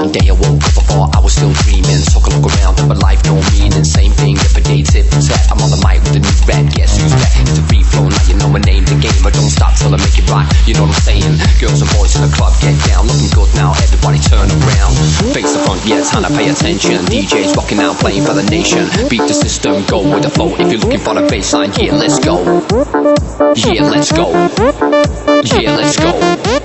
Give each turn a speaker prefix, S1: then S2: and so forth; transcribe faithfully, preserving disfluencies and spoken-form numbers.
S1: One day I woke up, I thought I was still dreaming. Took a look around, but life no meaning. Same thing, every day tip for tap. I'm on the mic with a new rap, guess who's back? It's a free flow, now you know my name. The game, I don't stop till I make it right. You know what I'm saying? Girls and boys in the club, get down. Looking good now, everybody turn around. Face the front, yeah, time to pay attention. D Js rocking out, playing for the nation. Beat the system, go with the flow. If you're looking for the baseline, yeah, let's go. Yeah, let's go. Yeah, let's go.